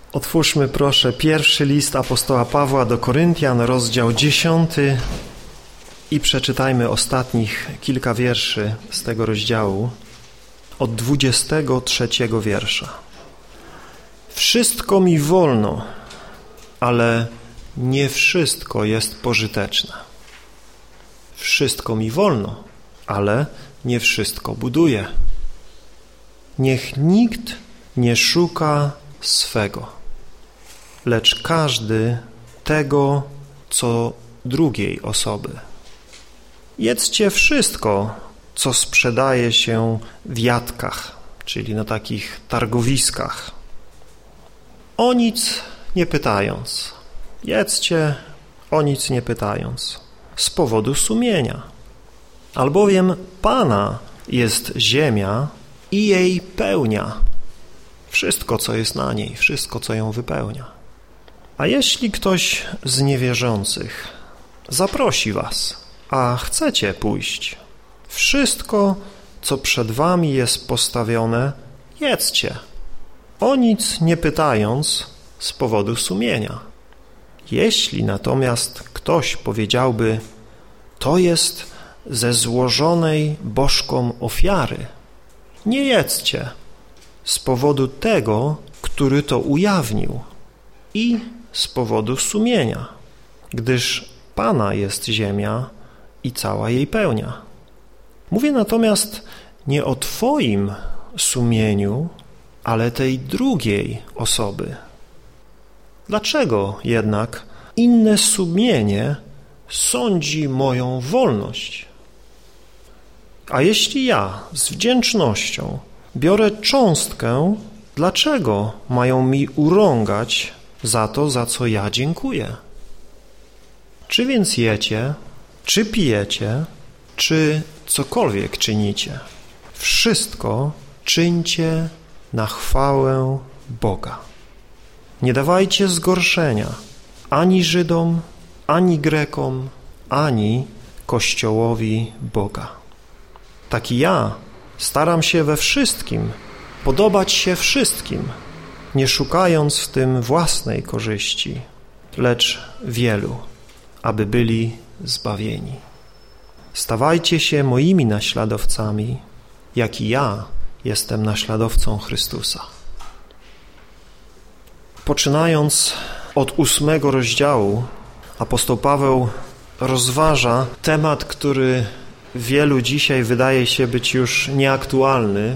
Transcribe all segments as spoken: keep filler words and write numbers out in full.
Otwórzmy proszę pierwszy list apostoła Pawła do Koryntian, rozdział dziesiąty i przeczytajmy ostatnich kilka wierszy z tego rozdziału od dwudziestego trzeciego wiersza. Wszystko mi wolno, ale nie wszystko jest pożyteczne. Wszystko mi wolno, ale nie wszystko buduje. Niech nikt nie szuka swego, lecz każdy tego, co drugiej osoby. Jedzcie wszystko, co sprzedaje się w jadkach, czyli na takich targowiskach, o nic nie pytając. Jedzcie o nic nie pytając, z powodu sumienia. Albowiem Pana jest ziemia i jej pełnia, wszystko, co jest na niej, wszystko, co ją wypełnia. A jeśli ktoś z niewierzących zaprosi was, a chcecie pójść, wszystko, co przed wami jest postawione, jedzcie, o nic nie pytając z powodu sumienia. Jeśli natomiast ktoś powiedziałby, to jest ze złożonej bożkom ofiary, nie jedzcie z powodu tego, który to ujawnił i z powodu sumienia, gdyż Pana jest ziemia i cała jej pełnia. Mówię natomiast nie o twoim sumieniu, ale tej drugiej osoby. Dlaczego jednak inne sumienie sądzi moją wolność? A jeśli ja z wdzięcznością biorę cząstkę, dlaczego mają mi urągać za to, za co ja dziękuję? Czy więc jecie, czy pijecie, czy cokolwiek czynicie, wszystko czyńcie na chwałę Boga. Nie dawajcie zgorszenia ani Żydom, ani Grekom, ani Kościołowi Boga. Tak i ja staram się we wszystkim podobać się wszystkim, nie szukając w tym własnej korzyści, lecz wielu, aby byli zbawieni. Stawajcie się moimi naśladowcami, jak i ja jestem naśladowcą Chrystusa. Poczynając od ósmego rozdziału, apostoł Paweł rozważa temat, który wielu dzisiaj wydaje się być już nieaktualny,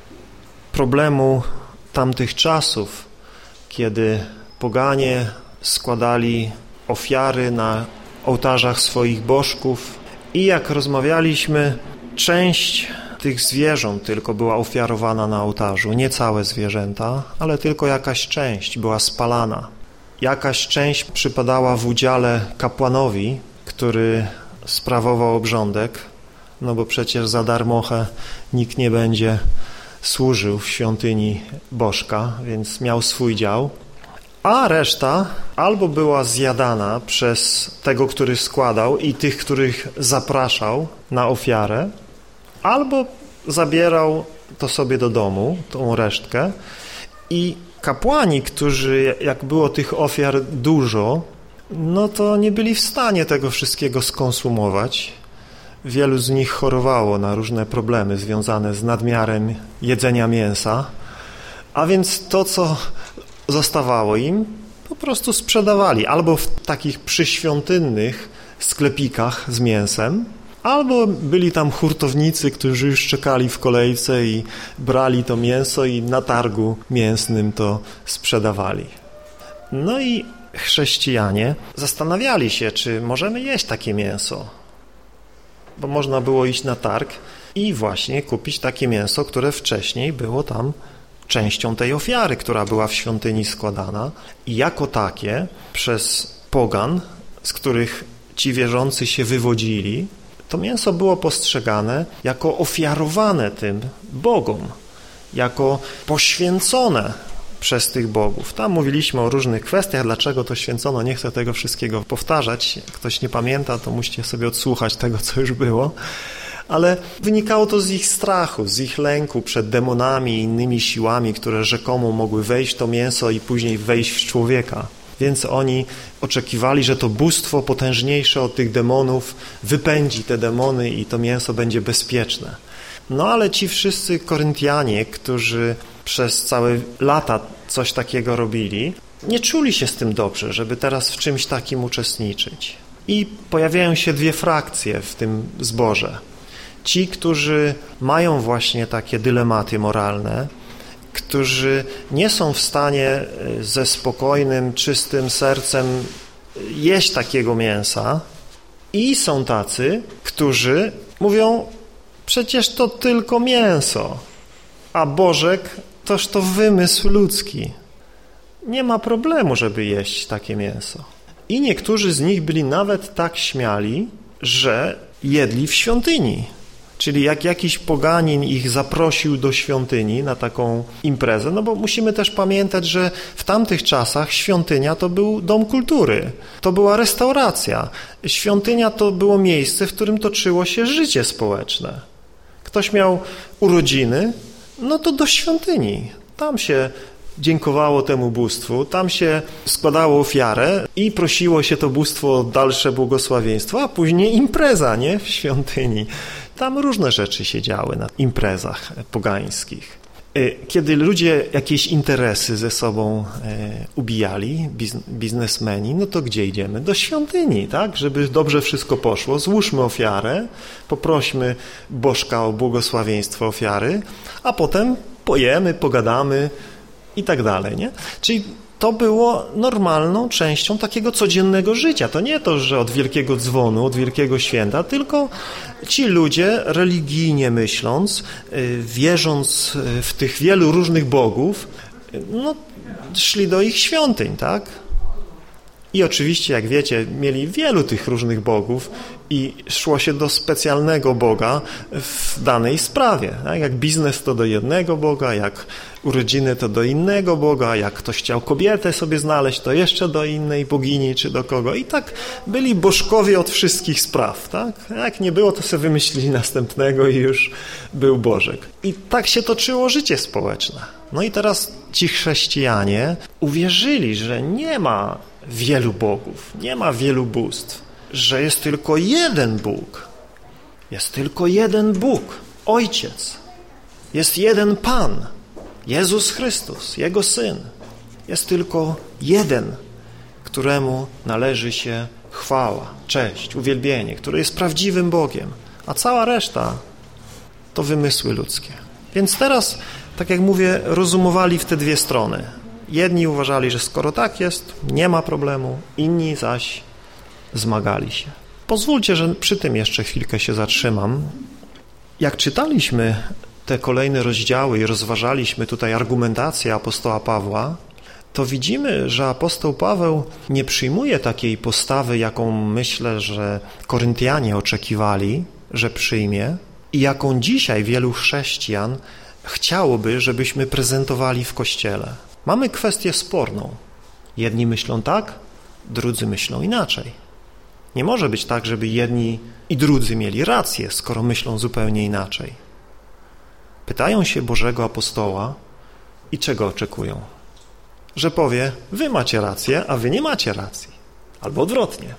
problemu tamtych czasów, kiedy poganie składali ofiary na ołtarzach swoich bożków i jak rozmawialiśmy, część tych zwierząt tylko była ofiarowana na ołtarzu, nie całe zwierzęta, ale tylko jakaś część była spalana. Jakaś część przypadała w udziale kapłanowi, który sprawował obrządek, no bo przecież za darmochę nikt nie będzie służył w świątyni bożka, więc miał swój dział, a reszta albo była zjadana przez tego, który składał i tych, których zapraszał na ofiarę, albo zabierał to sobie do domu, tą resztkę i kapłani, którzy, jak było tych ofiar dużo, no to nie byli w stanie tego wszystkiego skonsumować. Wielu z nich chorowało na różne problemy związane z nadmiarem jedzenia mięsa, a więc to, co zostawało im, po prostu sprzedawali albo w takich przyświątynnych sklepikach z mięsem, albo byli tam hurtownicy, którzy już czekali w kolejce i brali to mięso i na targu mięsnym to sprzedawali. No i chrześcijanie zastanawiali się, czy możemy jeść takie mięso, bo można było iść na targ i właśnie kupić takie mięso, które wcześniej było tam częścią tej ofiary, która była w świątyni składana i jako takie przez pogan, z których ci wierzący się wywodzili, to mięso było postrzegane jako ofiarowane tym bogom, jako poświęcone przez tych bogów. Tam mówiliśmy o różnych kwestiach, dlaczego to święcono, nie chcę tego wszystkiego powtarzać. Jak ktoś nie pamięta, to musicie sobie odsłuchać tego, co już było. ale wynikało to z ich strachu, z ich lęku przed demonami i innymi siłami, które rzekomo mogły wejść w to mięso i później wejść w człowieka. Więc oni oczekiwali, że to bóstwo potężniejsze od tych demonów wypędzi te demony i to mięso będzie bezpieczne. No ale ci wszyscy Koryntianie, którzy przez całe lata coś takiego robili, nie czuli się z tym dobrze, żeby teraz w czymś takim uczestniczyć. I pojawiają się dwie frakcje w tym zborze. Ci, którzy mają właśnie takie dylematy moralne, którzy nie są w stanie ze spokojnym, czystym sercem jeść takiego mięsa, i są tacy, którzy mówią, przecież to tylko mięso, a Bożek toż to wymysł ludzki. Nie ma problemu, żeby jeść takie mięso. I niektórzy z nich byli nawet tak śmiali, że jedli w świątyni. Czyli jak jakiś poganin ich zaprosił do świątyni na taką imprezę, no bo musimy też pamiętać, że w tamtych czasach świątynia to był dom kultury, to była restauracja. Świątynia to było miejsce, w którym toczyło się życie społeczne. Ktoś miał urodziny, no to do świątyni. Tam się dziękowało temu bóstwu, tam się składało ofiarę i prosiło się to bóstwo o dalsze błogosławieństwo, a później impreza, nie? W świątyni. Tam różne rzeczy się działy na imprezach pogańskich. Kiedy ludzie jakieś interesy ze sobą ubijali, biznesmeni, no to gdzie idziemy? Do świątyni, tak? Żeby dobrze wszystko poszło. Złóżmy ofiarę, poprośmy Bożka o błogosławieństwo ofiary, a potem pojemy, pogadamy i tak dalej, nie? Czyli to było normalną częścią takiego codziennego życia. To nie to, że od wielkiego dzwonu, od wielkiego święta, tylko ci ludzie religijnie myśląc, wierząc w tych wielu różnych bogów, no, szli do ich świątyń, tak? I oczywiście, jak wiecie, mieli wielu tych różnych bogów i szło się do specjalnego Boga w danej sprawie. Tak? Jak biznes to do jednego Boga, jak urodziny to do innego Boga, jak ktoś chciał kobietę sobie znaleźć, to jeszcze do innej bogini czy do kogo. I tak byli bożkowie od wszystkich spraw. Tak? Jak nie było, to sobie wymyślili następnego i już był Bożek. I tak się toczyło życie społeczne. No i teraz ci chrześcijanie uwierzyli, że nie ma wielu bogów, nie ma wielu bóstw, że jest tylko jeden Bóg, jest tylko jeden Bóg, Ojciec, jest jeden Pan, Jezus Chrystus, Jego Syn, jest tylko jeden, któremu należy się chwała, cześć, uwielbienie, który jest prawdziwym Bogiem, a cała reszta to wymysły ludzkie. Więc teraz, tak jak mówię, rozumowali w te dwie strony. Jedni uważali, że skoro tak jest, nie ma problemu, inni zaś zmagali się. Pozwólcie, że przy tym jeszcze chwilkę się zatrzymam. Jak czytaliśmy te kolejne rozdziały i rozważaliśmy tutaj argumentację apostoła Pawła, to widzimy, że apostoł Paweł nie przyjmuje takiej postawy, jaką myślę, że Koryntianie oczekiwali, że przyjmie i jaką dzisiaj wielu chrześcijan chciałoby, żebyśmy prezentowali w Kościele. Mamy kwestię sporną. Jedni myślą tak, drudzy myślą inaczej. Nie może być tak, żeby jedni i drudzy mieli rację, skoro myślą zupełnie inaczej. Pytają się Bożego apostoła i czego oczekują? Że powie, wy macie rację, a wy nie macie racji. Albo odwrotnie.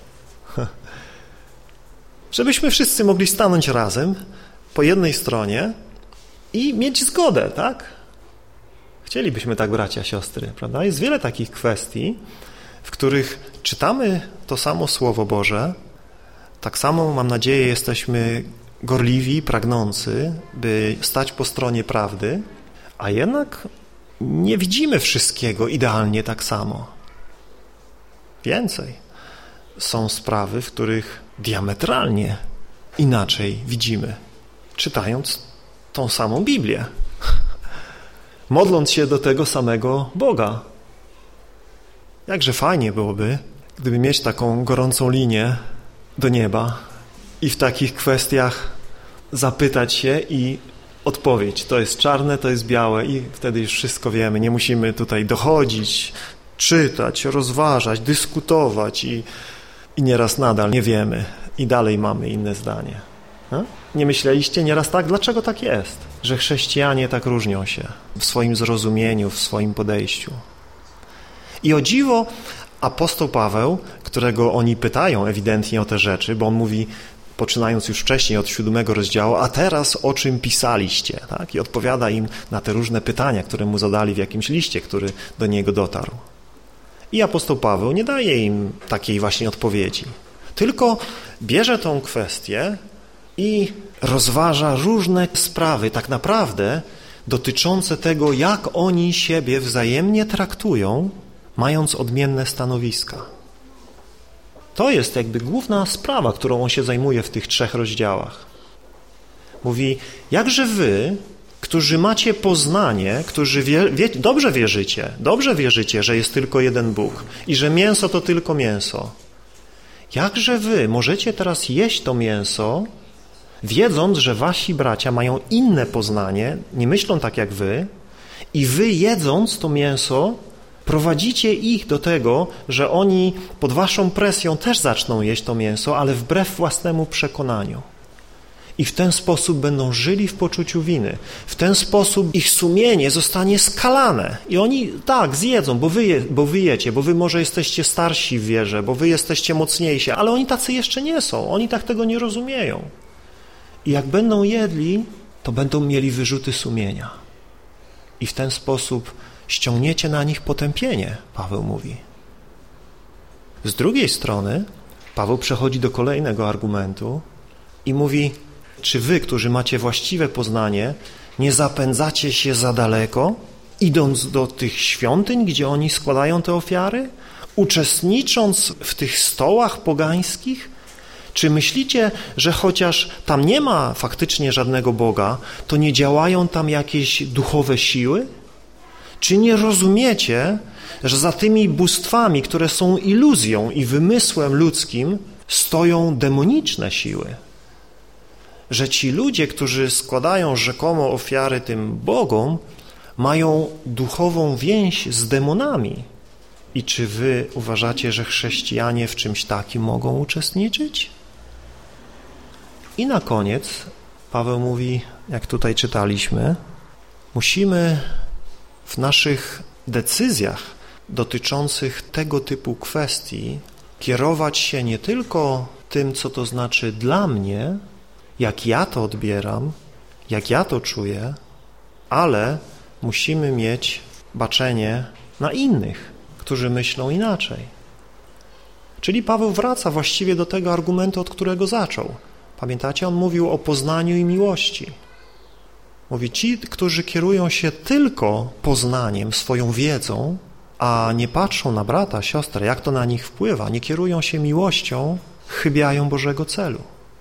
Żebyśmy wszyscy mogli stanąć razem po jednej stronie i mieć zgodę, tak? Chcielibyśmy tak, bracia, siostry, prawda? Jest wiele takich kwestii, w których czytamy to samo Słowo Boże, tak samo, mam nadzieję, jesteśmy gorliwi, pragnący, by stać po stronie prawdy, a jednak nie widzimy wszystkiego idealnie tak samo. Więcej. Są sprawy, w których diametralnie inaczej widzimy, czytając tą samą Biblię, modląc się do tego samego Boga. Jakże fajnie byłoby, gdyby mieć taką gorącą linię do nieba i w takich kwestiach zapytać się i odpowiedź. To jest czarne, to jest białe i wtedy już wszystko wiemy. Nie musimy tutaj dochodzić, czytać, rozważać, dyskutować i, i nieraz nadal nie wiemy i dalej mamy inne zdanie. Nie myśleliście nieraz tak? Dlaczego tak jest? Że chrześcijanie tak różnią się w swoim zrozumieniu, w swoim podejściu. I o dziwo apostoł Paweł, którego oni pytają ewidentnie o te rzeczy, bo on mówi, poczynając już wcześniej od siódmego rozdziału, a teraz o czym pisaliście? Tak? I odpowiada im na te różne pytania, które mu zadali w jakimś liście, który do niego dotarł. I apostoł Paweł nie daje im takiej właśnie odpowiedzi, tylko bierze tą kwestię i rozważa różne sprawy, tak naprawdę dotyczące tego, jak oni siebie wzajemnie traktują, mając odmienne stanowiska. To jest jakby główna sprawa, którą on się zajmuje w tych trzech rozdziałach. Mówi, jakże wy, którzy macie poznanie, którzy wie, wie, dobrze wierzycie, dobrze wierzycie, że jest tylko jeden Bóg i że mięso to tylko mięso. Jakże wy możecie teraz jeść to mięso, wiedząc, że wasi bracia mają inne poznanie, nie myślą tak jak wy, i wy jedząc to mięso, prowadzicie ich do tego, że oni pod waszą presją też zaczną jeść to mięso, ale wbrew własnemu przekonaniu. I w ten sposób będą żyli w poczuciu winy. W ten sposób ich sumienie zostanie skalane. I oni tak zjedzą, bo wy, je, bo wy jecie, bo wy może jesteście starsi w wierze, bo wy jesteście mocniejsi, ale oni tacy jeszcze nie są. Oni tak tego nie rozumieją. I jak będą jedli, to będą mieli wyrzuty sumienia. I w ten sposób ściągniecie na nich potępienie, Paweł mówi. Z drugiej strony Paweł przechodzi do kolejnego argumentu i mówi, czy wy, którzy macie właściwe poznanie, nie zapędzacie się za daleko, idąc do tych świątyń, gdzie oni składają te ofiary, uczestnicząc w tych stołach pogańskich? Czy myślicie, że chociaż tam nie ma faktycznie żadnego Boga, to nie działają tam jakieś duchowe siły? Czy nie rozumiecie, że za tymi bóstwami, które są iluzją i wymysłem ludzkim, stoją demoniczne siły? Że ci ludzie, którzy składają rzekomo ofiary tym bogom, mają duchową więź z demonami. I czy wy uważacie, że chrześcijanie w czymś takim mogą uczestniczyć? I na koniec Paweł mówi, jak tutaj czytaliśmy, musimy w naszych decyzjach dotyczących tego typu kwestii kierować się nie tylko tym, co to znaczy dla mnie, jak ja to odbieram, jak ja to czuję, ale musimy mieć baczenie na innych, którzy myślą inaczej. Czyli Paweł wraca właściwie do tego argumentu, od którego zaczął. Pamiętacie? On mówił o poznaniu i miłości. Mówi, ci, którzy kierują się tylko poznaniem, swoją wiedzą, a nie patrzą na brata, siostrę, jak to na nich wpływa, nie kierują się miłością, chybiają Bożego celu.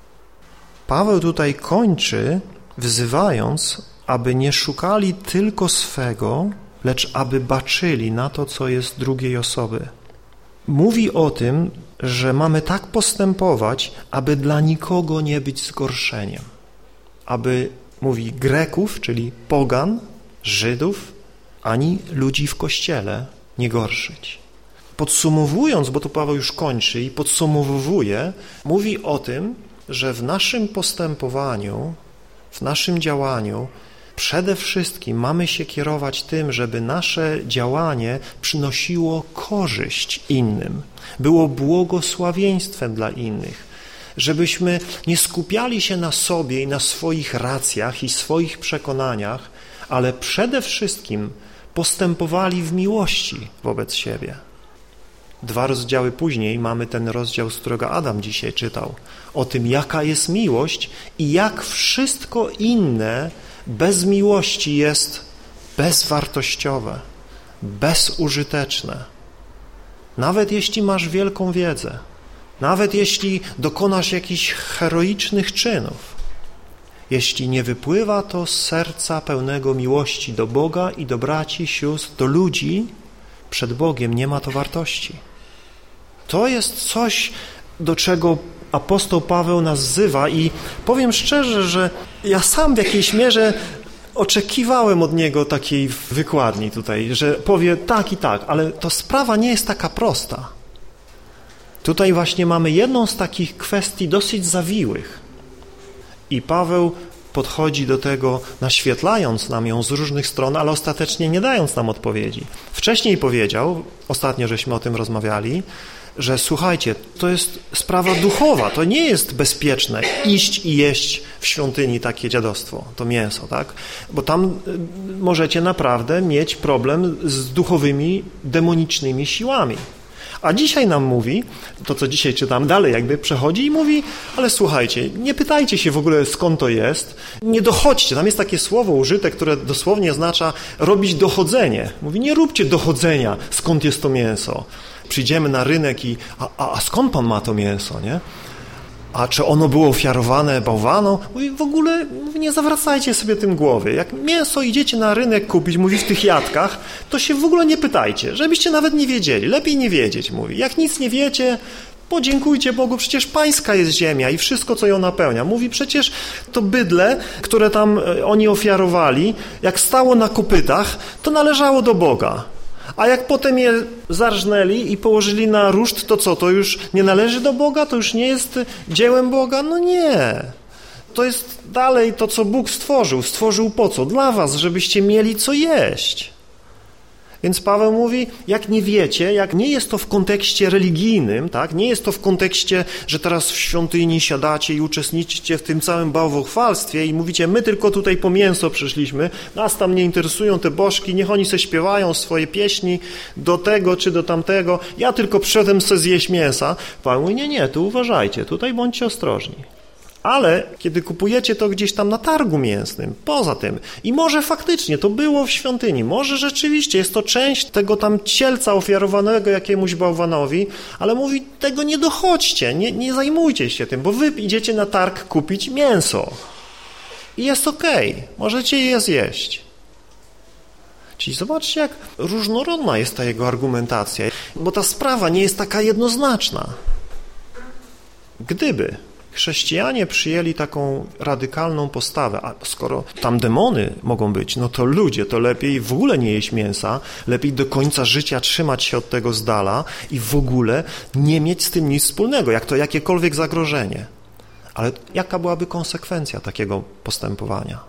Paweł tutaj kończy, wzywając, aby nie szukali tylko swego, lecz aby baczyli na to, co jest drugiej osoby. Mówi o tym, że mamy tak postępować, aby dla nikogo nie być zgorszeniem. Aby, mówi, Greków, czyli pogan, Żydów, ani ludzi w Kościele nie gorszyć. Podsumowując, bo to Paweł już kończy i podsumowuje, mówi o tym, że w naszym postępowaniu, w naszym działaniu przede wszystkim mamy się kierować tym, żeby nasze działanie przynosiło korzyść innym, było błogosławieństwem dla innych, żebyśmy nie skupiali się na sobie i na swoich racjach i swoich przekonaniach, ale przede wszystkim postępowali w miłości wobec siebie. Dwa rozdziały później mamy ten rozdział, z którego Adam dzisiaj czytał, o tym, jaka jest miłość i jak wszystko inne bez miłości jest bezwartościowe, bezużyteczne. Nawet jeśli masz wielką wiedzę, nawet jeśli dokonasz jakichś heroicznych czynów, jeśli nie wypływa to z serca pełnego miłości do Boga i do braci, sióstr, do ludzi, przed Bogiem nie ma to wartości. To jest coś, do czego apostoł Paweł nas wzywa i powiem szczerze, że ja sam w jakiejś mierze oczekiwałem od niego takiej wykładni tutaj, że powie tak i tak, ale to sprawa nie jest taka prosta. Tutaj właśnie mamy jedną z takich kwestii dosyć zawiłych I Paweł podchodzi do tego, naświetlając nam ją z różnych stron, ale ostatecznie nie dając nam odpowiedzi. Wcześniej powiedział, ostatnio żeśmy o tym rozmawiali, że słuchajcie, to jest sprawa duchowa, to nie jest bezpieczne iść i jeść w świątyni takie dziadostwo, to mięso, tak? Bo tam możecie naprawdę mieć problem z duchowymi, demonicznymi siłami. A dzisiaj nam mówi, to co dzisiaj czytam, dalej jakby przechodzi i mówi, ale słuchajcie, nie pytajcie się w ogóle skąd to jest, nie dochodźcie, tam jest takie słowo użyte, które dosłownie oznacza robić dochodzenie. Mówi, nie róbcie dochodzenia, skąd jest to mięso. Przyjdziemy na rynek i, a, a, a skąd pan ma to mięso, nie? A czy ono było ofiarowane bałwanom? Mówi, w ogóle mówi, nie zawracajcie sobie tym głowy. Jak mięso idziecie na rynek kupić, mówi, w tych jadkach, to się w ogóle nie pytajcie, żebyście nawet nie wiedzieli. Lepiej nie wiedzieć, mówi. Jak nic nie wiecie, podziękujcie Bogu, przecież pańska jest ziemia i wszystko, co ją napełnia. Mówi, przecież to bydlę, które tam oni ofiarowali, jak stało na kopytach, to należało do Boga. A jak potem je zarżnęli i położyli na ruszt, to co, to już nie należy do Boga? To już nie jest dziełem Boga? No nie. To jest dalej to, co Bóg stworzył. Stworzył po co? Dla was, żebyście mieli co jeść. Więc Paweł mówi, jak nie wiecie, jak nie jest to w kontekście religijnym, tak? Nie jest to w kontekście, że teraz w świątyni siadacie i uczestniczycie w tym całym bałwochwalstwie i mówicie, my tylko tutaj po mięso przyszliśmy, nas tam nie interesują te bożki, niech oni se śpiewają swoje pieśni do tego czy do tamtego, ja tylko przyszedłem se zjeść mięsa. Paweł mówi, nie, nie, tu uważajcie, tutaj bądźcie ostrożni. Ale kiedy kupujecie to gdzieś tam na targu mięsnym, poza tym, i może faktycznie to było w świątyni, może rzeczywiście jest to część tego tam cielca ofiarowanego jakiemuś bałwanowi, ale mówi, tego nie dochodźcie, nie, nie zajmujcie się tym, bo wy idziecie na targ kupić mięso. I jest okej, okay, możecie je zjeść. Czyli zobaczcie, jak różnorodna jest ta jego argumentacja, bo ta sprawa nie jest taka jednoznaczna. Gdyby chrześcijanie przyjęli taką radykalną postawę, a skoro tam demony mogą być, no to ludzie, to lepiej w ogóle nie jeść mięsa, lepiej do końca życia trzymać się od tego z dala i w ogóle nie mieć z tym nic wspólnego, jak to jakiekolwiek zagrożenie. Ale jaka byłaby konsekwencja takiego postępowania?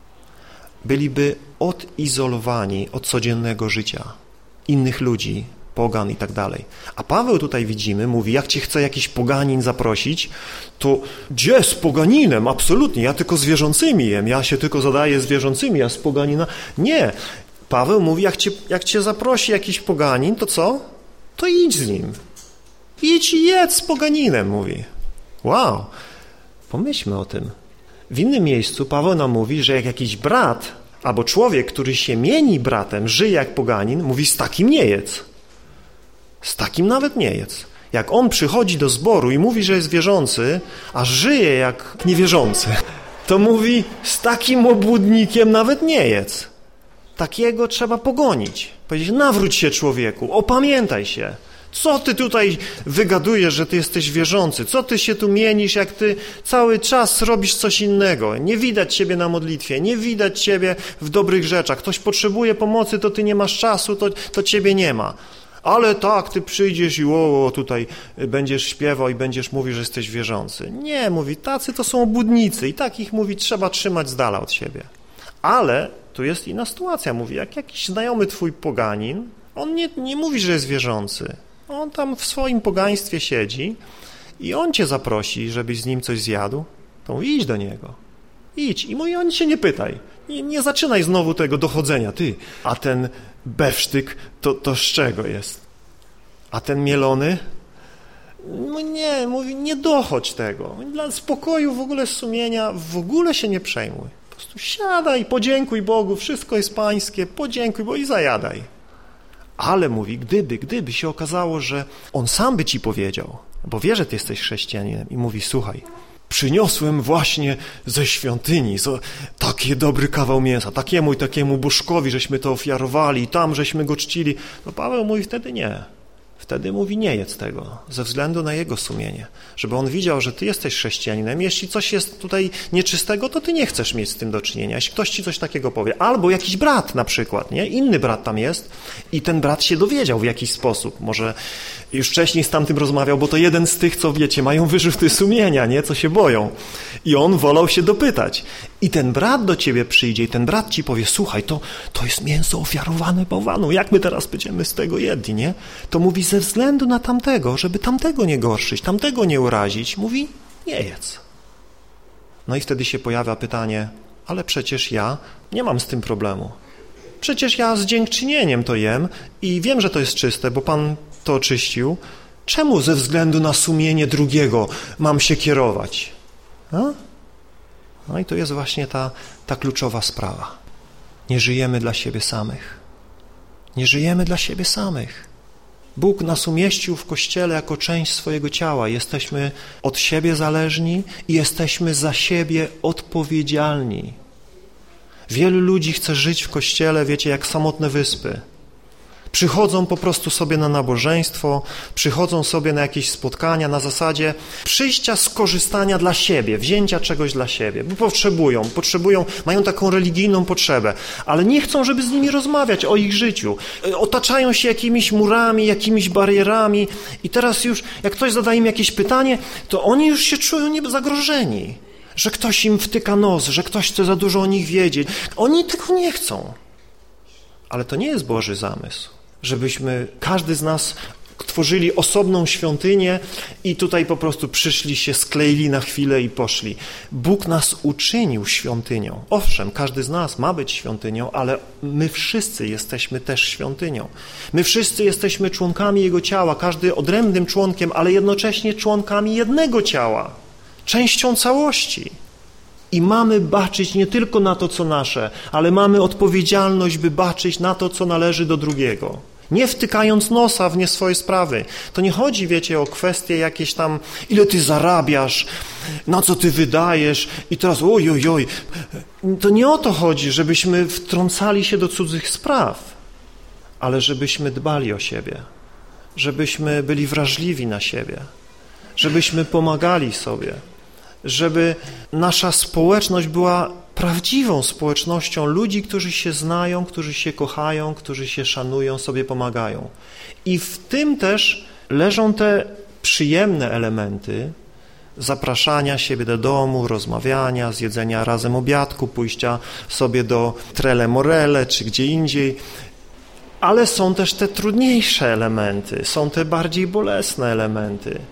Byliby odizolowani od codziennego życia innych ludzi, pogan i tak dalej. A Paweł tutaj widzimy, mówi, jak cię chce jakiś poganin zaprosić, to gdzie z poganinem? Absolutnie, ja tylko z wierzącymi jem, ja się tylko zadaję z wierzącymi, ja z poganina. Nie. Paweł mówi, jak cię, jak cię zaprosi jakiś poganin, to co? To idź z nim. Idź i jedz z poganinem, mówi. Wow. Pomyślmy o tym. W innym miejscu Paweł nam mówi, że jak jakiś brat albo człowiek, który się mieni bratem, żyje jak poganin, mówi, z takim nie jedz. Z takim nawet nie jedz. Jak on przychodzi do zboru i mówi, że jest wierzący, a żyje jak niewierzący, to mówi, z takim obłudnikiem nawet nie jedz. Takiego trzeba pogonić. Powiedzieć, nawróć się człowieku, opamiętaj się. Co ty tutaj wygadujesz, że ty jesteś wierzący? Co ty się tu mienisz, jak ty cały czas robisz coś innego? Nie widać ciebie na modlitwie, nie widać ciebie w dobrych rzeczach. Ktoś potrzebuje pomocy, to ty nie masz czasu, to, to ciebie nie ma. Ale tak, ty przyjdziesz i o, o, tutaj będziesz śpiewał i będziesz mówił, że jesteś wierzący. Nie, mówi, tacy to są obłudnicy i takich, mówi, trzeba trzymać z dala od siebie. Ale tu jest inna sytuacja, mówi, jak jakiś znajomy twój poganin, on nie, nie mówi, że jest wierzący. On tam w swoim pogaństwie siedzi i on cię zaprosi, żebyś z nim coś zjadł, to mówi, idź do niego. Idź. I mówi, on cię nie pytaj. Nie, nie zaczynaj znowu tego dochodzenia, ty. A ten bewsztyk, to, to z czego jest? A ten mielony? No nie, mówi, nie dochodź tego. Dla spokoju w ogóle sumienia w ogóle się nie przejmuj. Po prostu siadaj, podziękuj Bogu, wszystko jest pańskie, podziękuj Bogu i zajadaj. Ale mówi, gdyby, gdyby się okazało, że on sam by ci powiedział, bo wie, że ty jesteś chrześcijaninem i mówi, słuchaj, przyniosłem właśnie ze świątyni so, taki dobry kawał mięsa, takiemu i takiemu bożkowi, żeśmy to ofiarowali i tam żeśmy go czcili. No Paweł mówi, wtedy nie. Wtedy mówi, nie jedz tego, ze względu na jego sumienie, żeby on widział, że ty jesteś chrześcijaninem. Jeśli coś jest tutaj nieczystego, to ty nie chcesz mieć z tym do czynienia. Jeśli ktoś ci coś takiego powie, albo jakiś brat na przykład, nie? Inny brat tam jest i ten brat się dowiedział w jakiś sposób. Może już wcześniej z tamtym rozmawiał, bo to jeden z tych, co wiecie, mają wyrzuty sumienia, nie? Co się boją. I on wolał się dopytać. I ten brat do ciebie przyjdzie i ten brat ci powie, słuchaj, to, to jest mięso ofiarowane bałwanu, jak my teraz będziemy z tego jedli, nie? To mówi, ze względu na tamtego, żeby tamtego nie gorszyć, tamtego nie urazić, mówi, nie jedz. No i wtedy się pojawia pytanie, ale przecież ja nie mam z tym problemu. Przecież ja z dziękczynieniem to jem i wiem, że to jest czyste, bo Pan to oczyścił. Czemu ze względu na sumienie drugiego mam się kierować? A? No i to jest właśnie ta, ta kluczowa sprawa. Nie żyjemy dla siebie samych. Nie żyjemy dla siebie samych. Bóg nas umieścił w Kościele jako część swojego ciała. Jesteśmy od siebie zależni i jesteśmy za siebie odpowiedzialni. Wielu ludzi chce żyć w Kościele, wiecie, jak samotne wyspy. Przychodzą po prostu sobie na nabożeństwo, przychodzą sobie na jakieś spotkania na zasadzie przyjścia, skorzystania dla siebie, wzięcia czegoś dla siebie, bo potrzebują, potrzebują, mają taką religijną potrzebę, ale nie chcą, żeby z nimi rozmawiać o ich życiu. Otaczają się jakimiś murami, jakimiś barierami i teraz już, jak ktoś zada im jakieś pytanie, to oni już się czują zagrożeni, że ktoś im wtyka nos, że ktoś chce za dużo o nich wiedzieć. Oni tego nie chcą. Ale to nie jest Boży zamysł, żebyśmy, każdy z nas tworzyli osobną świątynię i tutaj po prostu przyszli, się skleili na chwilę i poszli. Bóg nas uczynił świątynią. Owszem, każdy z nas ma być świątynią, ale my wszyscy jesteśmy też świątynią. My wszyscy jesteśmy członkami Jego ciała, każdy odrębnym członkiem, ale jednocześnie członkami jednego ciała, częścią całości. I mamy baczyć nie tylko na to, co nasze, ale mamy odpowiedzialność, by baczyć na to, co należy do drugiego. Nie wtykając nosa w nie swoje sprawy. To nie chodzi, wiecie, o kwestie jakieś tam, ile ty zarabiasz, na co ty wydajesz i teraz oj, oj, oj. To nie o to chodzi, żebyśmy wtrącali się do cudzych spraw, ale żebyśmy dbali o siebie, żebyśmy byli wrażliwi na siebie, żebyśmy pomagali sobie, żeby nasza społeczność była prawdziwą społecznością ludzi, którzy się znają, którzy się kochają, którzy się szanują, sobie pomagają. I w tym też leżą te przyjemne elementy zapraszania siebie do domu, rozmawiania, zjedzenia razem obiadku, pójścia sobie do Trele Morele czy gdzie indziej. Ale są też te trudniejsze elementy, są te bardziej bolesne elementy.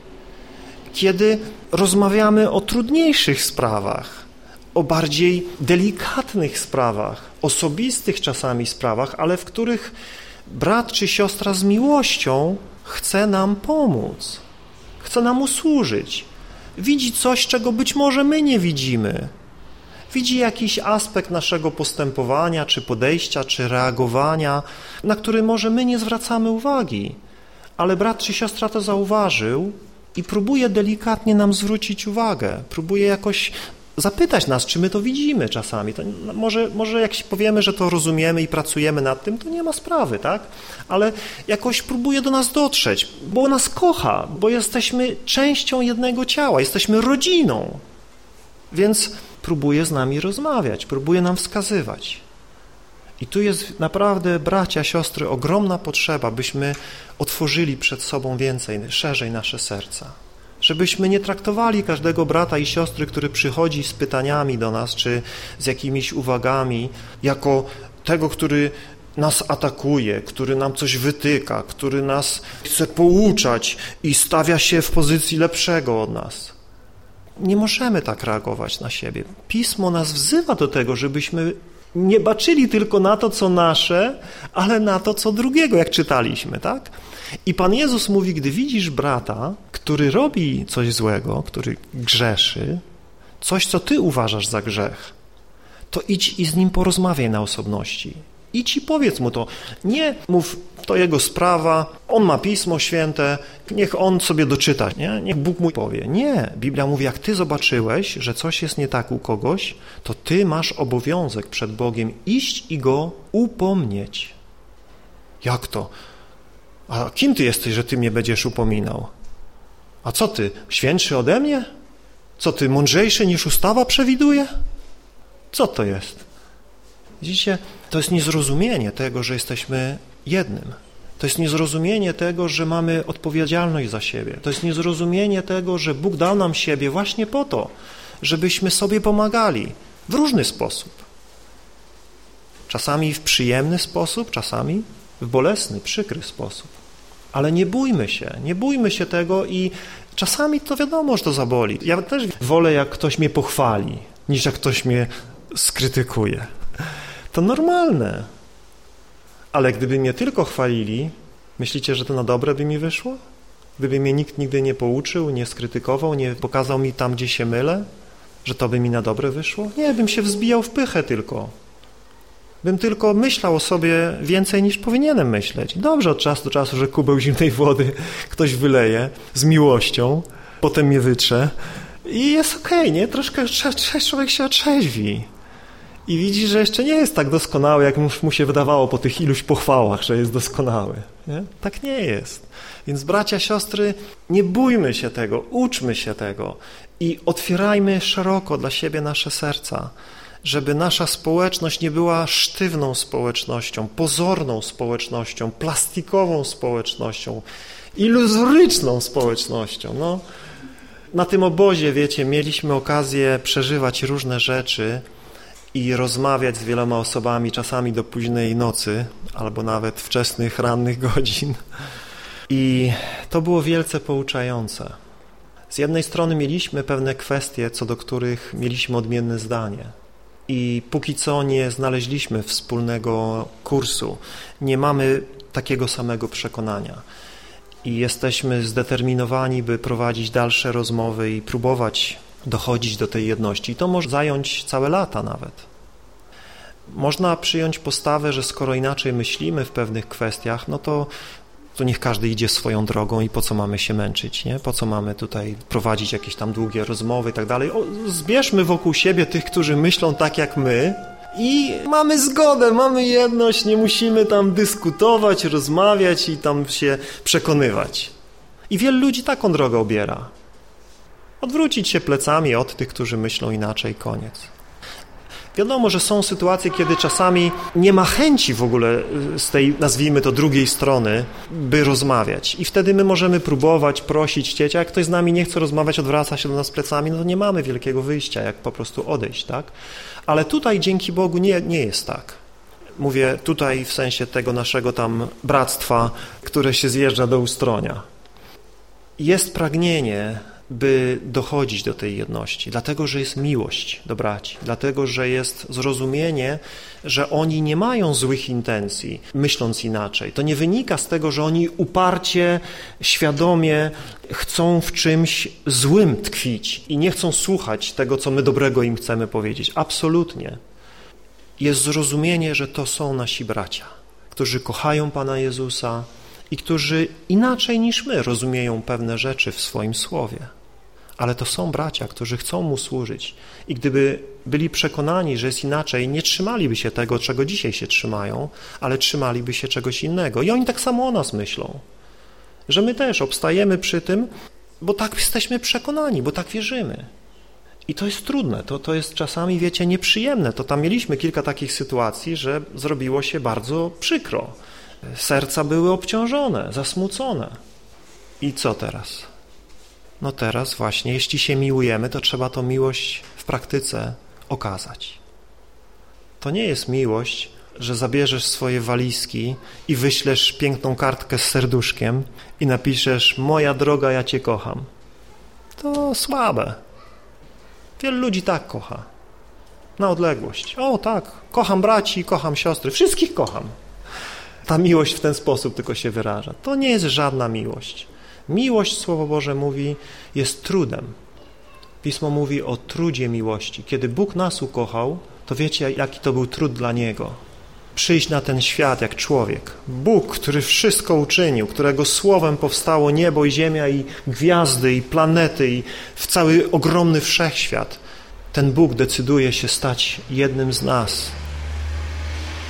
Kiedy rozmawiamy o trudniejszych sprawach, o bardziej delikatnych sprawach, osobistych czasami sprawach, ale w których brat czy siostra z miłością chce nam pomóc, chce nam usłużyć, widzi coś, czego być może my nie widzimy, widzi jakiś aspekt naszego postępowania, czy podejścia, czy reagowania, na który może my nie zwracamy uwagi, ale brat czy siostra to zauważył i próbuje delikatnie nam zwrócić uwagę, próbuje jakoś zapytać nas, czy my to widzimy czasami. To może, może jak powiemy, że to rozumiemy i pracujemy nad tym, to nie ma sprawy, tak? Ale jakoś próbuje do nas dotrzeć, bo nas kocha, bo jesteśmy częścią jednego ciała, jesteśmy rodziną. Więc próbuje z nami rozmawiać, próbuje nam wskazywać. I tu jest naprawdę, bracia, siostry, ogromna potrzeba, byśmy otworzyli przed sobą więcej, szerzej nasze serca. Żebyśmy nie traktowali każdego brata i siostry, który przychodzi z pytaniami do nas, czy z jakimiś uwagami, jako tego, który nas atakuje, który nam coś wytyka, który nas chce pouczać i stawia się w pozycji lepszego od nas. Nie możemy tak reagować na siebie. Pismo nas wzywa do tego, żebyśmy nie baczyli tylko na to, co nasze, ale na to, co drugiego, jak czytaliśmy, tak? I Pan Jezus mówi, gdy widzisz brata, który robi coś złego, który grzeszy, coś, co ty uważasz za grzech, to idź i z nim porozmawiaj na osobności. Idź i powiedz mu to. Nie mów, to jego sprawa, on ma Pismo Święte, niech on sobie doczyta, nie? Niech Bóg mu powie. Nie, Biblia mówi, jak ty zobaczyłeś, że coś jest nie tak u kogoś, to ty masz obowiązek przed Bogiem iść i go upomnieć. Jak to? A kim ty jesteś, że ty mnie będziesz upominał? A co ty, świętszy ode mnie? Co ty, mądrzejszy niż ustawa przewiduje? Co to jest? Widzicie, to jest niezrozumienie tego, że jesteśmy jednym. To jest niezrozumienie tego, że mamy odpowiedzialność za siebie. To jest niezrozumienie tego, że Bóg dał nam siebie właśnie po to, żebyśmy sobie pomagali w różny sposób. Czasami w przyjemny sposób, czasami w bolesny, przykry sposób. Ale nie bójmy się, nie bójmy się tego i czasami to wiadomo, że to zaboli. Ja też wolę, jak ktoś mnie pochwali, niż jak ktoś mnie skrytykuje. To normalne. Ale gdyby mnie tylko chwalili, myślicie, że to na dobre by mi wyszło? Gdyby mnie nikt nigdy nie pouczył, nie skrytykował, nie pokazał mi tam, gdzie się mylę, że to by mi na dobre wyszło? Nie, bym się wzbijał w pychę tylko. Bym tylko myślał o sobie więcej, niż powinienem myśleć. Dobrze od czasu do czasu, że kubeł zimnej wody ktoś wyleje z miłością, potem mnie wytrze i jest okej, okay, nie? Troszkę człowiek się otrzeźwi. I widzi, że jeszcze nie jest tak doskonały, jak mu się wydawało po tych iluś pochwałach, że jest doskonały. Nie? Tak nie jest. Więc bracia, siostry, nie bójmy się tego, uczmy się tego i otwierajmy szeroko dla siebie nasze serca, żeby nasza społeczność nie była sztywną społecznością, pozorną społecznością, plastikową społecznością, iluzoryczną społecznością. No, na tym obozie, wiecie, mieliśmy okazję przeżywać różne rzeczy i rozmawiać z wieloma osobami, czasami do późnej nocy, albo nawet wczesnych, rannych godzin. I to było wielce pouczające. Z jednej strony mieliśmy pewne kwestie, co do których mieliśmy odmienne zdanie. I póki co nie znaleźliśmy wspólnego kursu, nie mamy takiego samego przekonania. I jesteśmy zdeterminowani, by prowadzić dalsze rozmowy i próbować dochodzić do tej jedności. I to może zająć całe lata nawet. Można przyjąć postawę, że skoro inaczej myślimy w pewnych kwestiach, no to, to niech każdy idzie swoją drogą i po co mamy się męczyć, nie? Po co mamy tutaj prowadzić jakieś tam długie rozmowy i tak dalej. O, zbierzmy wokół siebie tych, którzy myślą tak jak my i mamy zgodę, mamy jedność, nie musimy tam dyskutować, rozmawiać i tam się przekonywać. I wielu ludzi taką drogę obiera. Odwrócić się plecami od tych, którzy myślą inaczej, koniec. Wiadomo, że są sytuacje, kiedy czasami nie ma chęci w ogóle z tej, nazwijmy to, drugiej strony, by rozmawiać. I wtedy my możemy próbować, prosić, chcieć, a jak ktoś z nami nie chce rozmawiać, odwraca się do nas plecami, no to nie mamy wielkiego wyjścia, jak po prostu odejść, tak? Ale tutaj, dzięki Bogu, nie, nie jest tak. Mówię tutaj w sensie tego naszego tam bractwa, które się zjeżdża do Ustronia. Jest pragnienie, by dochodzić do tej jedności, dlatego, że jest miłość do braci, dlatego, że jest zrozumienie, że oni nie mają złych intencji, myśląc inaczej. To nie wynika z tego, że oni uparcie, świadomie chcą w czymś złym tkwić i nie chcą słuchać tego, co my dobrego im chcemy powiedzieć. Absolutnie. Jest zrozumienie, że to są nasi bracia, którzy kochają Pana Jezusa i którzy inaczej niż my rozumieją pewne rzeczy w swoim słowie. Ale to są bracia, którzy chcą Mu służyć i gdyby byli przekonani, że jest inaczej, nie trzymaliby się tego, czego dzisiaj się trzymają, ale trzymaliby się czegoś innego. I oni tak samo o nas myślą, że my też obstajemy przy tym, bo tak jesteśmy przekonani, bo tak wierzymy. I to jest trudne, to, to jest czasami, wiecie, nieprzyjemne. To tam mieliśmy kilka takich sytuacji, że zrobiło się bardzo przykro. Serca były obciążone, zasmucone. I co teraz? No teraz właśnie, jeśli się miłujemy, to trzeba tą miłość w praktyce okazać. To nie jest miłość, że zabierzesz swoje walizki i wyślesz piękną kartkę z serduszkiem i napiszesz: moja droga, ja Cię kocham. To słabe. Wielu ludzi tak kocha. Na odległość. O tak, kocham braci, kocham siostry, wszystkich kocham. Ta miłość w ten sposób tylko się wyraża. To nie jest żadna miłość. Miłość, Słowo Boże mówi, jest trudem. Pismo mówi o trudzie miłości. Kiedy Bóg nas ukochał, to wiecie, jaki to był trud dla Niego. Przyjść na ten świat jak człowiek. Bóg, który wszystko uczynił, którego słowem powstało niebo i ziemia i gwiazdy i planety i w cały ogromny wszechświat. Ten Bóg decyduje się stać jednym z nas.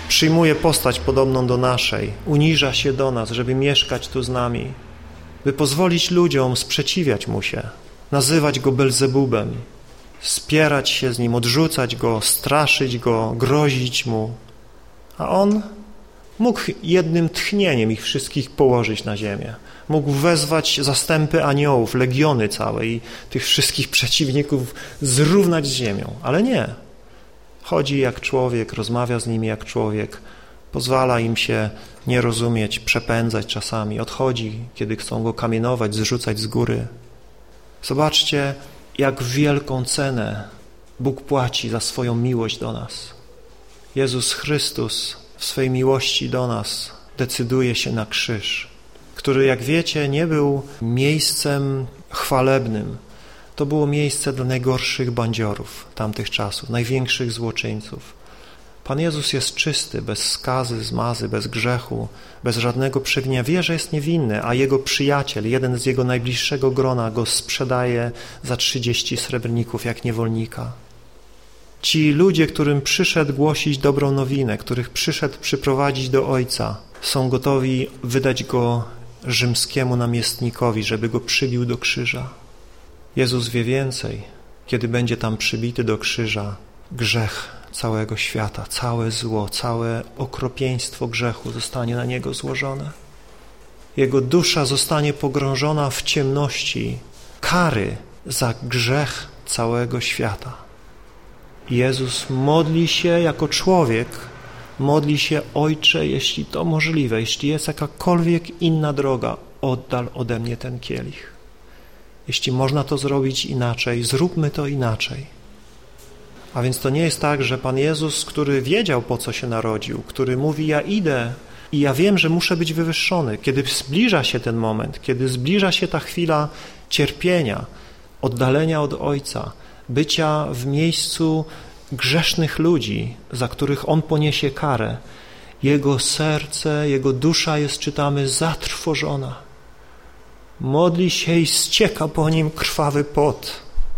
przyjmuje postać podobną do naszej, uniża się do nas, żeby mieszkać tu z nami, by pozwolić ludziom sprzeciwiać Mu się, nazywać Go Belzebubem, spierać się z Nim, odrzucać Go, straszyć Go, grozić Mu. A On mógł jednym tchnieniem ich wszystkich położyć na ziemię. Mógł wezwać zastępy aniołów, legiony całe i tych wszystkich przeciwników zrównać z ziemią. Ale nie. Chodzi jak człowiek, rozmawia z nimi jak człowiek, pozwala im się nie rozumieć, przepędzać czasami, odchodzi, kiedy chcą Go kamienować, zrzucać z góry. Zobaczcie, jak wielką cenę Bóg płaci za swoją miłość do nas. Jezus Chrystus w swej miłości do nas decyduje się na krzyż, który, jak wiecie, nie był miejscem chwalebnym. To było miejsce dla najgorszych bandziorów tamtych czasów, największych złoczyńców. Pan Jezus jest czysty, bez skazy, zmazy, bez grzechu, bez żadnego przewinienia. Wie, że jest niewinny, a jego przyjaciel, jeden z jego najbliższego grona, go sprzedaje za trzydzieści srebrników jak niewolnika. Ci ludzie, którym przyszedł głosić dobrą nowinę, których przyszedł przyprowadzić do Ojca, są gotowi wydać go rzymskiemu namiestnikowi, żeby go przybił do krzyża. Jezus wie więcej, kiedy będzie tam przybity do krzyża, grzech całego świata, całe zło, całe okropieństwo grzechu zostanie na Niego złożone. Jego dusza zostanie pogrążona w ciemności kary za grzech całego świata. Jezus modli się jako człowiek, modli się: Ojcze, jeśli to możliwe, jeśli jest jakakolwiek inna droga, oddal ode mnie ten kielich. Jeśli można to zrobić inaczej, zróbmy to inaczej. A więc to nie jest tak, że Pan Jezus, który wiedział, po co się narodził, który mówi: ja idę i ja wiem, że muszę być wywyższony. Kiedy zbliża się ten moment, kiedy zbliża się ta chwila cierpienia, oddalenia od Ojca, bycia w miejscu grzesznych ludzi, za których On poniesie karę, Jego serce, Jego dusza jest, czytamy, zatrwożona. Modli się i ścieka po Nim krwawy pot.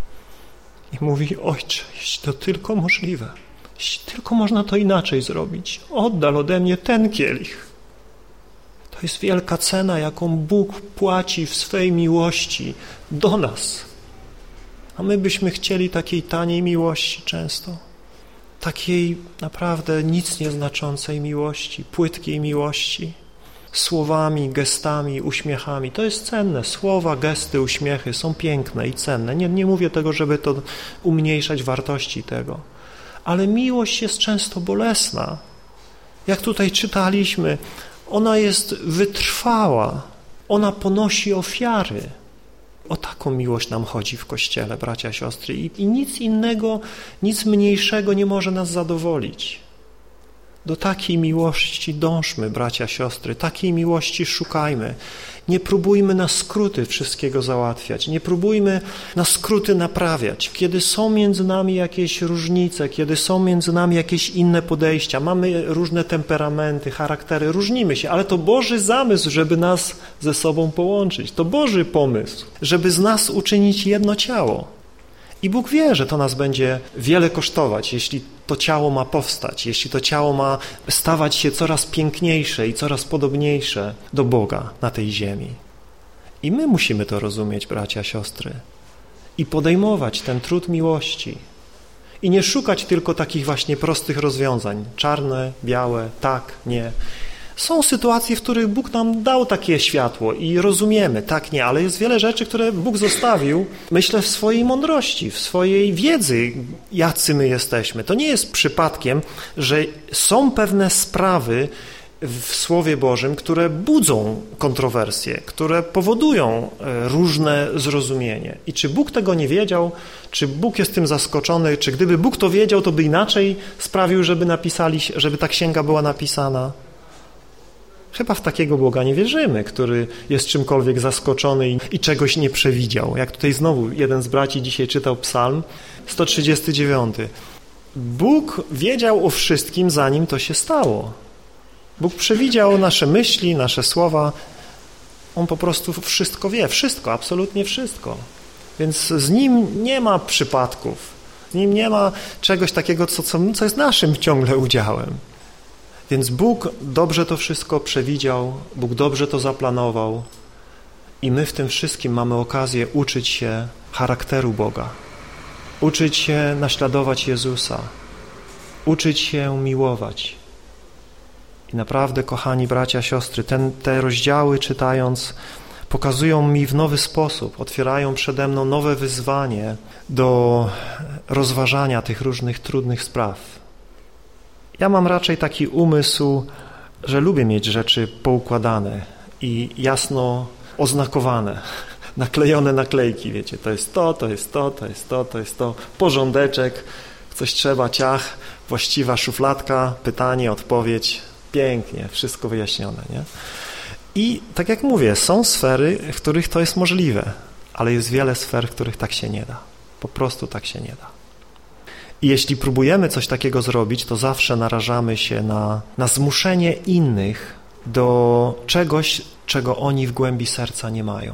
I mówi: Ojcze, jeśli to tylko możliwe, jeśli tylko można to inaczej zrobić, oddal ode mnie ten kielich. To jest wielka cena, jaką Bóg płaci w swej miłości do nas. A my byśmy chcieli takiej taniej miłości często, takiej naprawdę nic nieznaczącej miłości, płytkiej miłości, słowami, gestami, uśmiechami. To jest cenne. Słowa, gesty, uśmiechy są piękne i cenne. Nie, nie mówię tego, żeby to umniejszać wartości tego. Ale miłość jest często bolesna. Jak tutaj czytaliśmy, ona jest wytrwała. Ona ponosi ofiary. O taką miłość nam chodzi w Kościele, bracia, siostry. I, i nic innego, nic mniejszego nie może nas zadowolić. Do takiej miłości dążmy, bracia, siostry, takiej miłości szukajmy. Nie próbujmy na skróty wszystkiego załatwiać, nie próbujmy na skróty naprawiać. Kiedy są między nami jakieś różnice, kiedy są między nami jakieś inne podejścia, mamy różne temperamenty, charaktery, różnimy się, ale to Boży zamysł, żeby nas ze sobą połączyć. To Boży pomysł, żeby z nas uczynić jedno ciało. I Bóg wie, że to nas będzie wiele kosztować, jeśli to ciało ma powstać, jeśli to ciało ma stawać się coraz piękniejsze i coraz podobniejsze do Boga na tej ziemi. I my musimy to rozumieć, bracia, siostry, i podejmować ten trud miłości. I nie szukać tylko takich właśnie prostych rozwiązań, czarne, białe, tak, nie. Są sytuacje, w których Bóg nam dał takie światło i rozumiemy, tak, nie, ale jest wiele rzeczy, które Bóg zostawił, myślę, w swojej mądrości, w swojej wiedzy, jacy my jesteśmy. To nie jest przypadkiem, że są pewne sprawy w Słowie Bożym, które budzą kontrowersje, które powodują różne zrozumienie. I czy Bóg tego nie wiedział, czy Bóg jest tym zaskoczony, czy gdyby Bóg to wiedział, to by inaczej sprawił, żeby napisali, żeby ta księga była napisana? Chyba w takiego Boga nie wierzymy, który jest czymkolwiek zaskoczony i, i czegoś nie przewidział. Jak tutaj znowu jeden z braci dzisiaj czytał Psalm sto trzydziesty dziewiąty. Bóg wiedział o wszystkim, zanim to się stało. Bóg przewidział nasze myśli, nasze słowa. On po prostu wszystko wie, wszystko, absolutnie wszystko. Więc z Nim nie ma przypadków. Z Nim nie ma czegoś takiego, co, co, co jest naszym ciągle udziałem. Więc Bóg dobrze to wszystko przewidział, Bóg dobrze to zaplanował i my w tym wszystkim mamy okazję uczyć się charakteru Boga, uczyć się naśladować Jezusa, uczyć się miłować. I naprawdę, kochani bracia, siostry, ten, te rozdziały czytając pokazują mi w nowy sposób, otwierają przede mną nowe wyzwanie do rozważania tych różnych trudnych spraw. Ja mam raczej taki umysł, że lubię mieć rzeczy poukładane i jasno oznakowane, naklejone naklejki, wiecie, to jest to, to jest to, to jest to, to jest to, porządeczek, coś trzeba, ciach, właściwa szufladka, pytanie, odpowiedź, pięknie, wszystko wyjaśnione, nie? I tak jak mówię, są sfery, w których to jest możliwe, ale jest wiele sfer, w których tak się nie da. Po prostu tak się nie da. I jeśli próbujemy coś takiego zrobić, to zawsze narażamy się na, na zmuszenie innych do czegoś, czego oni w głębi serca nie mają,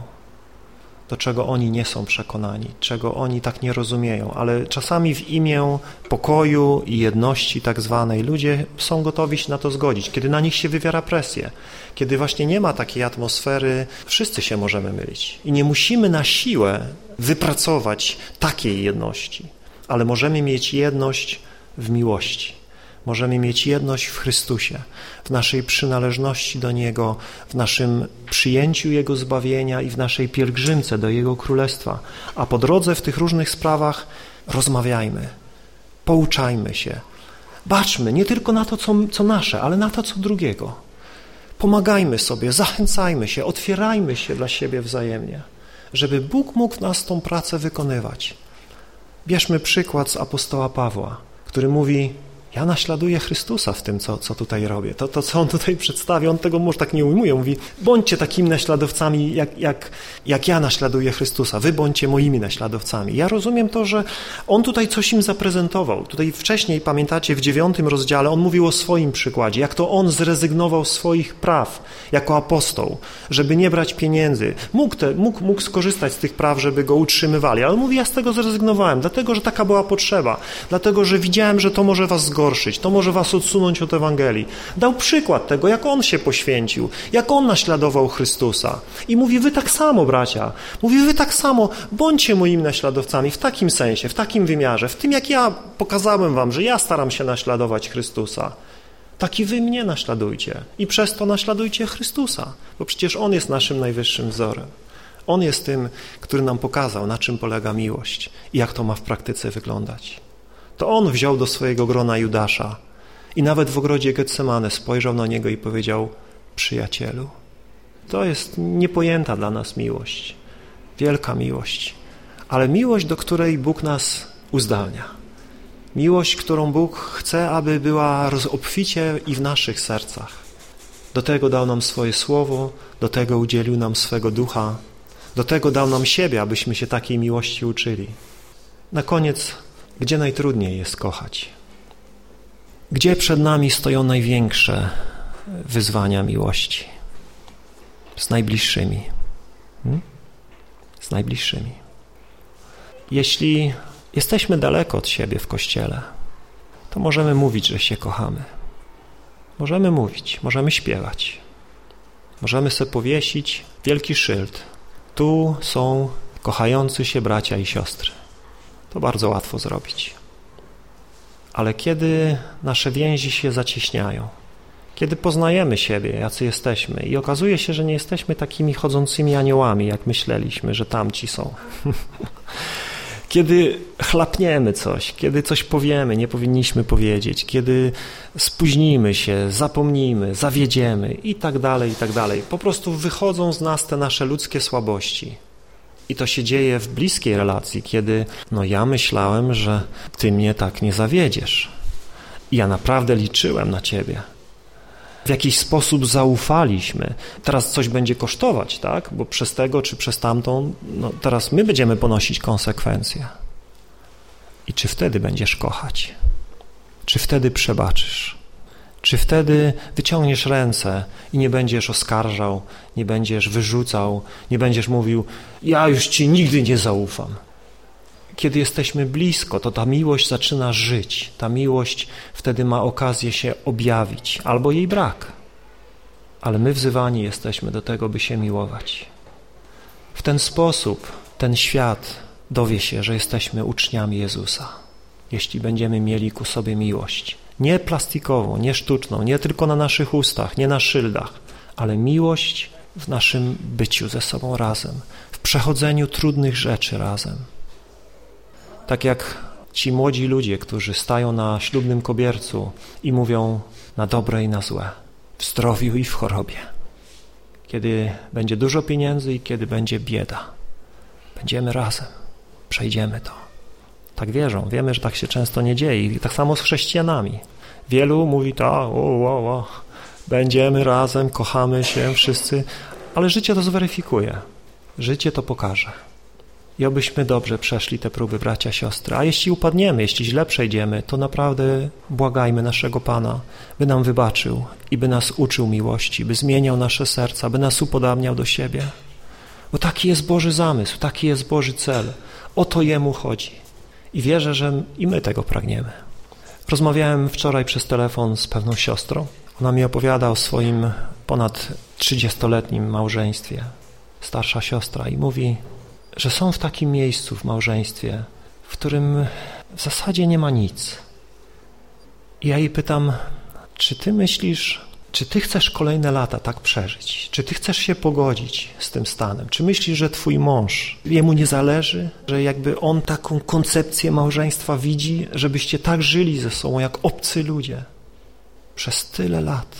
do czego oni nie są przekonani, czego oni tak nie rozumieją, ale czasami w imię pokoju i jedności tak zwanej ludzie są gotowi się na to zgodzić, kiedy na nich się wywiera presję, kiedy właśnie nie ma takiej atmosfery, wszyscy się możemy mylić i nie musimy na siłę wypracować takiej jedności, ale możemy mieć jedność w miłości. Możemy mieć jedność w Chrystusie, w naszej przynależności do Niego, w naszym przyjęciu Jego zbawienia i w naszej pielgrzymce do Jego Królestwa. A po drodze w tych różnych sprawach rozmawiajmy, pouczajmy się, baczmy nie tylko na to, co, co nasze, ale na to, co drugiego. Pomagajmy sobie, zachęcajmy się, otwierajmy się dla siebie wzajemnie, żeby Bóg mógł w nas tą pracę wykonywać. Bierzmy przykład z apostoła Pawła, który mówi: ja naśladuję Chrystusa w tym, co, co tutaj robię. To, to, co on tutaj przedstawia, on tego może tak nie ujmuje. Mówi, bądźcie takimi naśladowcami, jak, jak, jak ja naśladuję Chrystusa. Wy bądźcie moimi naśladowcami. Ja rozumiem to, że on tutaj coś im zaprezentował. Tutaj wcześniej, pamiętacie, w dziewiątym rozdziale on mówił o swoim przykładzie, jak to on zrezygnował z swoich praw jako apostoł, żeby nie brać pieniędzy. Mógł, te, mógł, mógł skorzystać z tych praw, żeby go utrzymywali, ale on mówi, ja z tego zrezygnowałem, dlatego, że taka była potrzeba, dlatego, że widziałem, że to może was zgorszyć. To może was odsunąć od Ewangelii. Dał przykład tego, jak on się poświęcił, jak on naśladował Chrystusa. I mówi, wy tak samo, bracia. Mówi, wy tak samo, bądźcie moimi naśladowcami w takim sensie, w takim wymiarze, w tym, jak ja pokazałem wam, że ja staram się naśladować Chrystusa. Tak i wy mnie naśladujcie. I przez to naśladujcie Chrystusa, bo przecież On jest naszym najwyższym wzorem. On jest tym, który nam pokazał, na czym polega miłość i jak to ma w praktyce wyglądać. To on wziął do swojego grona Judasza i nawet w ogrodzie Getsemane spojrzał na niego i powiedział: przyjacielu. To jest niepojęta dla nas miłość, wielka miłość, ale miłość, do której Bóg nas uzdalnia. Miłość, którą Bóg chce, aby była obficie i w naszych sercach. Do tego dał nam swoje słowo, do tego udzielił nam swego ducha, do tego dał nam siebie, abyśmy się takiej miłości uczyli. Na koniec, gdzie najtrudniej jest kochać? Gdzie przed nami stoją największe wyzwania miłości? Z najbliższymi. Hmm? Z najbliższymi. Jeśli jesteśmy daleko od siebie w Kościele, to możemy mówić, że się kochamy. Możemy mówić, możemy śpiewać. Możemy sobie powiesić wielki szyld. Tu są kochający się bracia i siostry. To bardzo łatwo zrobić. Ale kiedy nasze więzi się zacieśniają, kiedy poznajemy siebie, jacy jesteśmy i okazuje się, że nie jesteśmy takimi chodzącymi aniołami, jak myśleliśmy, że tamci są. Kiedy chlapniemy coś, kiedy coś powiemy, nie powinniśmy powiedzieć, kiedy spóźnimy się, zapomnimy, zawiedziemy i tak dalej, i tak dalej. Po prostu wychodzą z nas te nasze ludzkie słabości. I to się dzieje w bliskiej relacji, kiedy no ja myślałem, że ty mnie tak nie zawiedziesz. I ja naprawdę liczyłem na ciebie. W jakiś sposób zaufaliśmy. Teraz coś będzie kosztować, tak? Bo przez tego czy przez tamtą, no teraz my będziemy ponosić konsekwencje. I czy wtedy będziesz kochać? Czy wtedy przebaczysz? Czy wtedy wyciągniesz ręce i nie będziesz oskarżał, nie będziesz wyrzucał, nie będziesz mówił: ja już ci nigdy nie zaufam. Kiedy jesteśmy blisko, to ta miłość zaczyna żyć. Ta miłość wtedy ma okazję się objawić, albo jej brak. Ale my wzywani jesteśmy do tego, by się miłować. W ten sposób ten świat dowie się, że jesteśmy uczniami Jezusa, jeśli będziemy mieli ku sobie miłość. Nie plastikową, nie sztuczną, nie tylko na naszych ustach, nie na szyldach, ale miłość w naszym byciu ze sobą razem, w przechodzeniu trudnych rzeczy razem. Tak jak ci młodzi ludzie, którzy stają na ślubnym kobiercu i mówią na dobre i na złe, w zdrowiu i w chorobie. Kiedy będzie dużo pieniędzy i kiedy będzie bieda. Będziemy razem, przejdziemy to. Tak wierzą, wiemy, że tak się często nie dzieje i tak samo z chrześcijanami. Wielu mówi tak, o, o, o, będziemy razem, kochamy się wszyscy, ale życie to zweryfikuje. Życie to pokaże. I obyśmy dobrze przeszli te próby, bracia, siostry. A jeśli upadniemy, jeśli źle przejdziemy, to naprawdę błagajmy naszego Pana, by nam wybaczył i by nas uczył miłości, by zmieniał nasze serca, by nas upodabniał do siebie. Bo taki jest Boży zamysł, taki jest Boży cel. O to Jemu chodzi. I wierzę, że i my tego pragniemy. Rozmawiałem wczoraj przez telefon z pewną siostrą. Ona mi opowiada o swoim ponad trzydziestoletnim małżeństwie. Starsza siostra i mówi, że są w takim miejscu w małżeństwie, w którym w zasadzie nie ma nic. I ja jej pytam, czy ty myślisz, czy ty chcesz kolejne lata tak przeżyć? Czy ty chcesz się pogodzić z tym stanem? Czy myślisz, że twój mąż, jemu nie zależy, że jakby on taką koncepcję małżeństwa widzi, żebyście tak żyli ze sobą jak obcy ludzie przez tyle lat?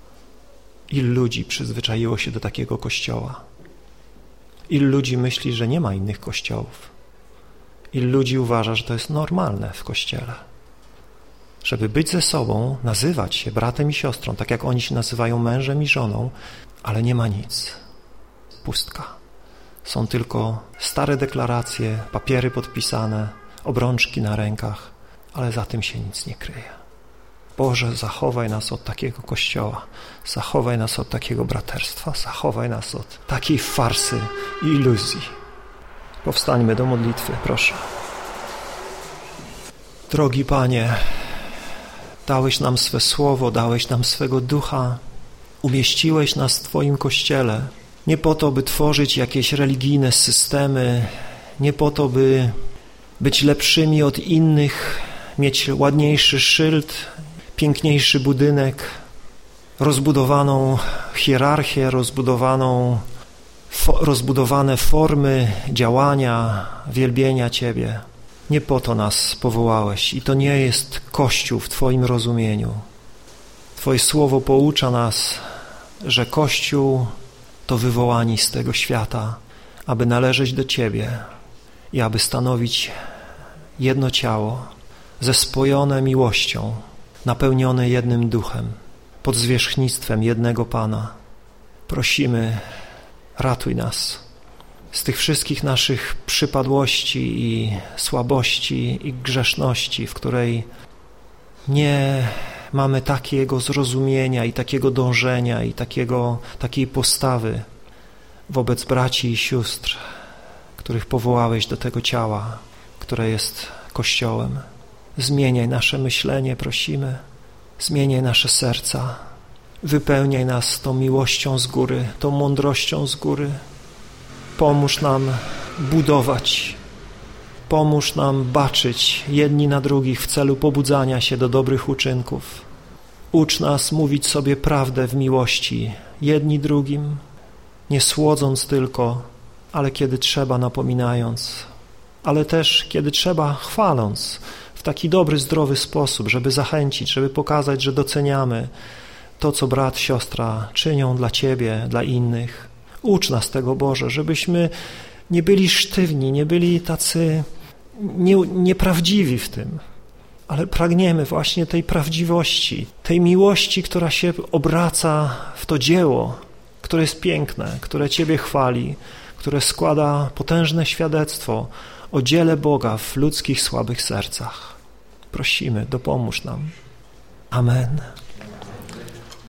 Ilu ludzi przyzwyczaiło się do takiego kościoła? Ilu ludzi myśli, że nie ma innych kościołów? Ilu ludzi uważa, że to jest normalne w kościele? Żeby być ze sobą, nazywać się bratem i siostrą, tak jak oni się nazywają mężem i żoną, ale nie ma nic. Pustka. Są tylko stare deklaracje, papiery podpisane, obrączki na rękach, ale za tym się nic nie kryje. Boże, zachowaj nas od takiego kościoła, zachowaj nas od takiego braterstwa, zachowaj nas od takiej farsy i iluzji. Powstańmy do modlitwy, proszę. Drogi Panie, dałeś nam swe słowo, dałeś nam swego ducha, umieściłeś nas w Twoim kościele, nie po to, by tworzyć jakieś religijne systemy, nie po to, by być lepszymi od innych, mieć ładniejszy szyld, piękniejszy budynek, rozbudowaną hierarchię, rozbudowaną, fo, rozbudowane formy działania, wielbienia Ciebie. Nie po to nas powołałeś i to nie jest Kościół w Twoim rozumieniu. Twoje słowo poucza nas, że Kościół to wywołani z tego świata, aby należeć do Ciebie i aby stanowić jedno ciało, zespojone miłością, napełnione jednym duchem, pod zwierzchnictwem jednego Pana. Prosimy, ratuj nas z tych wszystkich naszych przypadłości i słabości i grzeszności, w której nie mamy takiego zrozumienia i takiego dążenia i takiego, takiej postawy wobec braci i sióstr, których powołałeś do tego ciała, które jest Kościołem. Zmieniaj nasze myślenie, prosimy. Zmieniaj nasze serca. Wypełniaj nas tą miłością z góry, tą mądrością z góry. Pomóż nam budować. Pomóż nam baczyć jedni na drugich w celu pobudzania się do dobrych uczynków. Ucz nas mówić sobie prawdę w miłości, jedni drugim, nie słodząc tylko, ale kiedy trzeba napominając, ale też kiedy trzeba chwaląc w taki dobry, zdrowy sposób, żeby zachęcić, żeby pokazać, że doceniamy to, co brat, siostra czynią dla Ciebie, dla innych. Ucz nas tego, Boże, żebyśmy nie byli sztywni, nie byli tacy nie, nieprawdziwi w tym, ale pragniemy właśnie tej prawdziwości, tej miłości, która się obraca w to dzieło, które jest piękne, które Ciebie chwali, które składa potężne świadectwo o dziele Boga w ludzkich słabych sercach. Prosimy, dopomóż nam. Amen.